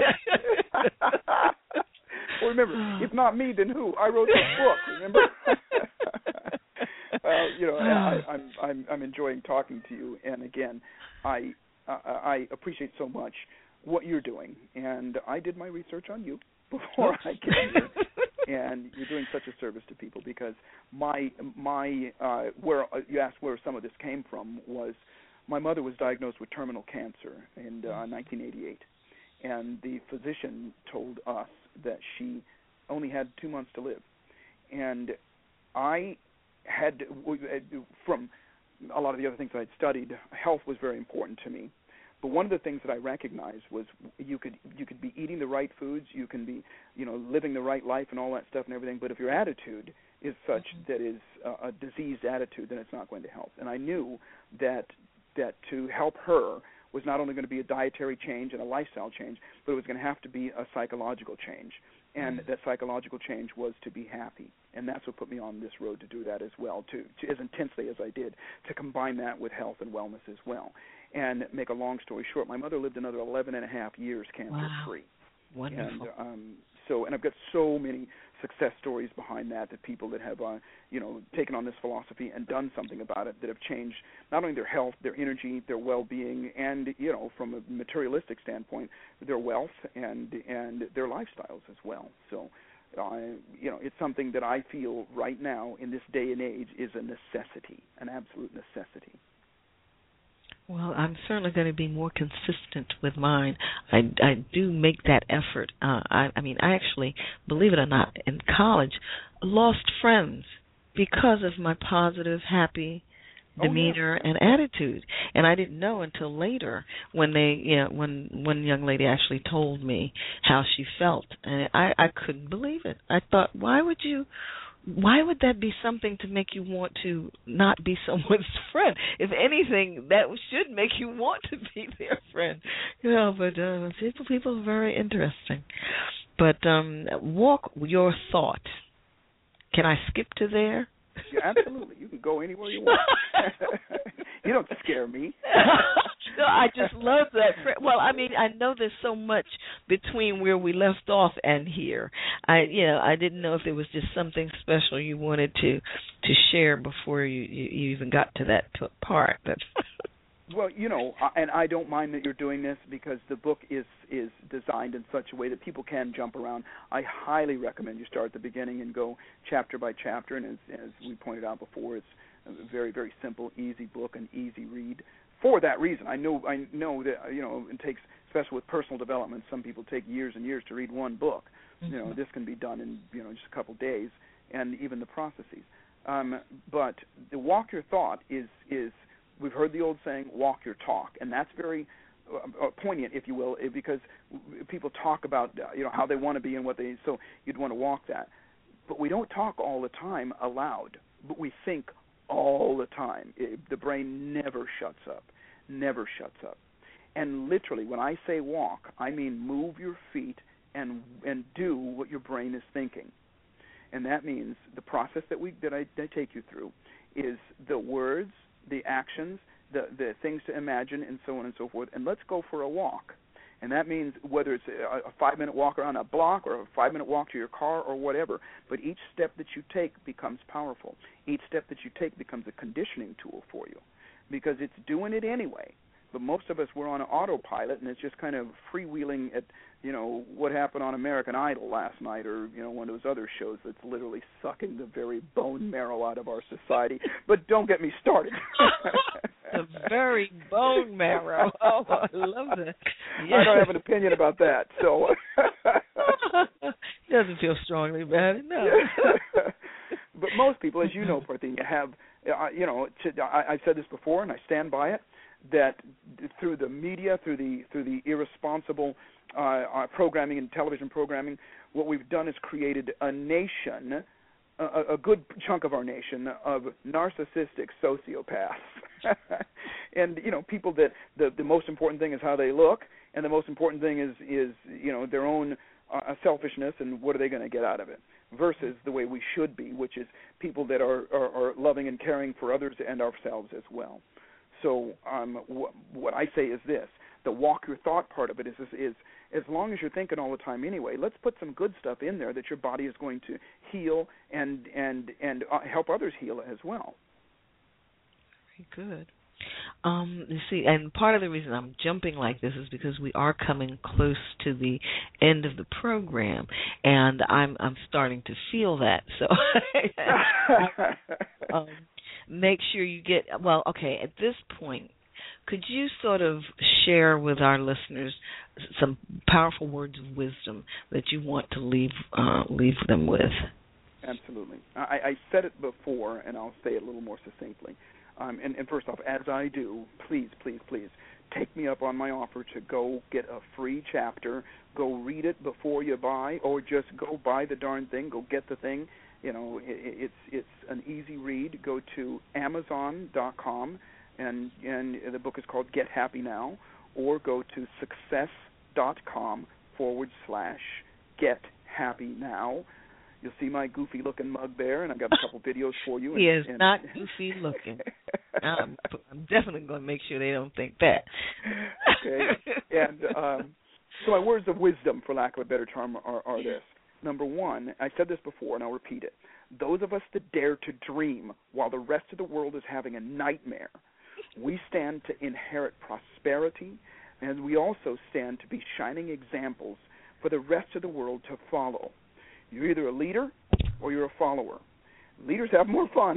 Well, remember, if not me, then who? I wrote this book, remember? I'm enjoying talking to you, and again, I appreciate so much what you're doing, and I did my research on you before I came here, and you're doing such a service to people, because my where you asked where some of this came from was my mother was diagnosed with terminal cancer in 1988, and the physician told us that she only had 2 months to live, and I had, from a lot of the other things I had studied, health was very important to me. But one of the things that I recognized was you could be eating the right foods, you can be, living the right life and all that stuff and everything, but if your attitude is such that is a diseased attitude, then it's not going to help. And I knew that to help her was not only going to be a dietary change and a lifestyle change, but it was going to have to be a psychological change. And that psychological change was to be happy. And that's what put me on this road to do that as well, to as intensely as I did, to combine that with health and wellness as well. And make a long story short, my mother lived another 11 and a half years cancer-free.
Wow. Wonderful.
And I've got so many success stories behind that people that have, taken on this philosophy and done something about it, that have changed not only their health, their energy, their well-being, and, from a materialistic standpoint, their wealth and their lifestyles as well. So, it's something that I feel right now in this day and age is a necessity, an absolute necessity.
Well, I'm certainly going to be more consistent with mine. I do make that effort. I actually, believe it or not, in college, lost friends because of my positive, happy demeanor and attitude. And I didn't know until later when when one young lady actually told me how she felt, and I couldn't believe it. I thought, why would that be something to make you want to not be someone's friend? If anything, that should make you want to be their friend. But people are very interesting. But walk your thought. Can I skip to there?
Yeah, absolutely. You can go anywhere you want. You don't scare me.
No, I just love that. Well, I know there's so much between where we left off and here. I didn't know if there was just something special you wanted to share before you even got to that part. But
well, and I don't mind that you're doing this, because the book is designed in such a way that people can jump around. I highly recommend you start at the beginning and go chapter by chapter. And as we pointed out before, it's a very, very simple, easy book, an easy read. For that reason, I know that it takes, especially with personal development, some people take years and years to read one book. Mm-hmm. This can be done in just a couple days, and even the processes. But the walk your thought is we've heard the old saying, walk your talk, and that's very poignant, if you will, because people talk about how they want to be and so you'd want to walk that. But we don't talk all the time aloud, but we think all the time. The brain never shuts up. And literally, when I say walk, I mean move your feet and do what your brain is thinking. And that means the process that I take you through is the words, the actions, the things to imagine, and so on and so forth. And let's go for a walk. And that means whether it's a 5-minute walk around a block or a 5-minute walk to your car or whatever, but each step that you take becomes powerful. Each step that you take becomes a conditioning tool for you, because it's doing it anyway. But most of us, we're on an autopilot, and it's just kind of freewheeling at, what happened on American Idol last night, or, one of those other shows that's literally sucking the very bone marrow out of our society. But don't get me started.
The very bone marrow. Oh, I love that. Yeah.
I don't have an opinion about that. So
he doesn't feel strongly about it, no.
But most people, as you know, Parthenia, have, I've said this before, and I stand by it, that through the media, through the irresponsible programming and television programming, what we've done is created a nation, a good chunk of our nation, of narcissistic sociopaths. And, people that the most important thing is how they look, and the most important thing is their own selfishness and what are they going to get out of it, versus the way we should be, which is people that are loving and caring for others and ourselves as well. So what I say is this: the walk your thought part of it is as long as you're thinking all the time anyway, let's put some good stuff in there that your body is going to heal and help others heal as well.
Okay, good. You see, and part of the reason I'm jumping like this is because we are coming close to the end of the program, and I'm starting to feel that. So make sure you get, well, okay, at this point, could you sort of share with our listeners some powerful words of wisdom that you want to leave them with?
Absolutely. I said it before, and I'll say it a little more succinctly. And first off, as I do, please, please, please, take me up on my offer to go get a free chapter. Go read it before you buy, or just go buy the darn thing. Go get the thing. You know, it's an easy read. Go to Amazon.com, and the book is called Get Happy Now, or go to success.com/Get Happy Now. You'll see my goofy-looking mug there, and I've got a couple videos for you.
He is not goofy-looking. I'm definitely going to make sure they don't think that.
Okay. And so my words of wisdom, for lack of a better term, are this. Number one, I said this before, and I'll repeat it. Those of us that dare to dream while the rest of the world is having a nightmare, we stand to inherit prosperity, and we also stand to be shining examples for the rest of the world to follow. You're either a leader or you're a follower. Leaders have more fun,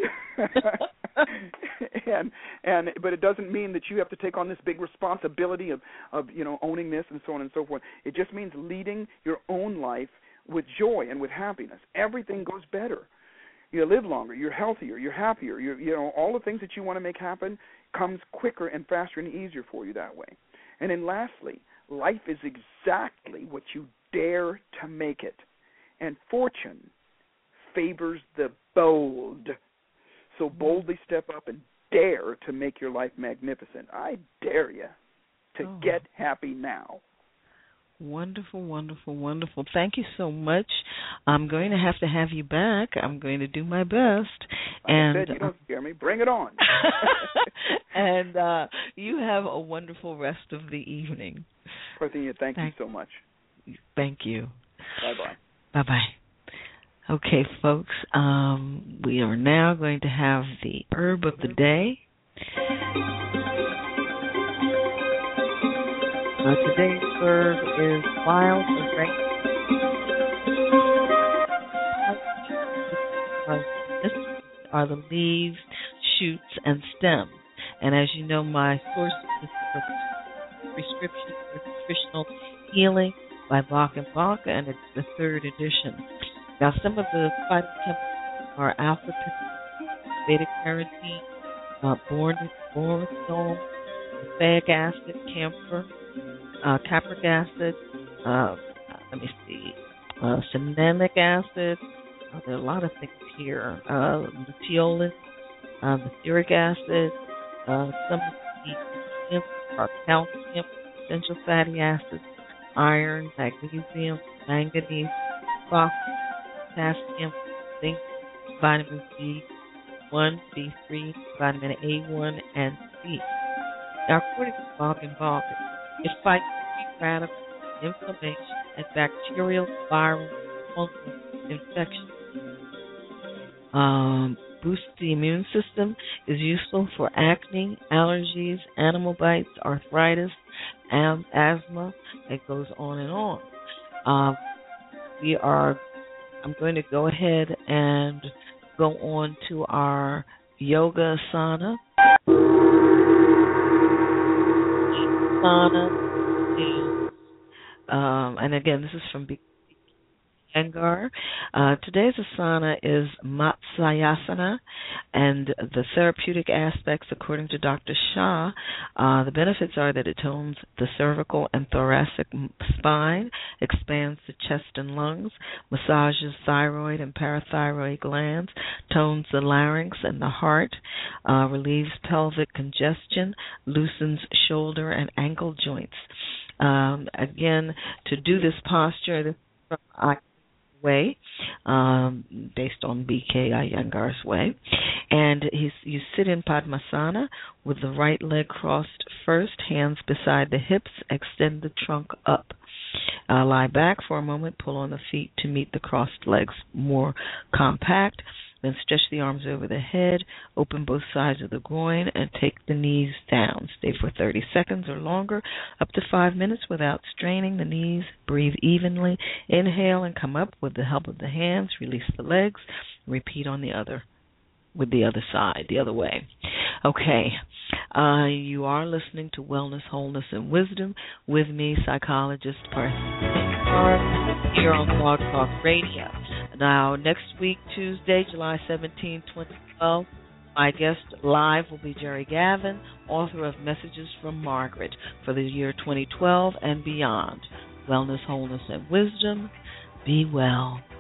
but it doesn't mean that you have to take on this big responsibility of owning this and so on and so forth. It just means leading your own life with joy and with happiness. Everything goes better. You live longer. You're healthier. You're happier. All the things that you want to make happen comes quicker and faster and easier for you that way. And then lastly, life is exactly what you dare to make it. And fortune favors the bold. So boldly step up and dare to make your life magnificent. I dare you to get happy now.
Wonderful, wonderful, wonderful. Thank you so much. I'm going to have you back. I'm going to do my best.
I said, you don't scare me. Bring it on.
And you have a wonderful rest of the evening.
Parthenia, thank you so much.
Thank you.
Bye-bye.
Bye-bye. Okay, folks, we are now going to have the herb of the day. Today's herb is wild oregano. Are the leaves, shoots, and stems. And as you know, my source is Prescription for Nutritional Healing by Bach & Bach, and it's the 3rd edition. Now, some of the phytochemicals are alpha-pinene, beta-carotene, boronate, nucleic acid, camphor, capric acid, cinnamic acid. There are a lot of things here. Luteolin, etheric acid, some of the are calcium, essential fatty acids, iron, magnesium, manganese, phosphorus, potassium, zinc, vitamin B1, B3, vitamin A1, and C. Now, according to Bach & Bach, it fights free radical inflammation and bacterial, viral, fungal infections. Boosts the immune system, is useful for acne, allergies, animal bites, arthritis, asthma. It goes on and on. I'm going to go ahead and go on to our yoga asana. And again, this is from Iyengar. Today's asana is Matsayasana, and the therapeutic aspects, according to Dr. Shah, the benefits are that it tones the cervical and thoracic spine, expands the chest and lungs, massages thyroid and parathyroid glands, tones the larynx and the heart, relieves pelvic congestion, loosens shoulder and ankle joints. Again, to do this posture, this is from way, based on B.K. Iyengar's way. And you sit in Padmasana with the right leg crossed first, hands beside the hips, extend the trunk up. Lie back for a moment, pull on the feet to meet the crossed legs more compact. Then stretch the arms over the head, open both sides of the groin, and take the knees down. Stay for 30 seconds or longer, up to 5 minutes without straining the knees. Breathe evenly. Inhale and come up with the help of the hands. Release the legs. Repeat on the other side, the other way. Okay. You are listening to Wellness, Wholeness, and Wisdom with me, psychologist Parthenia, here on Blog Talk Radio. Now, next week, Tuesday, July 17, 2012, my guest live will be Jerry Gavin, author of Messages from Margaret for the year 2012 and beyond. Wellness, Wholeness, and Wisdom. Be well.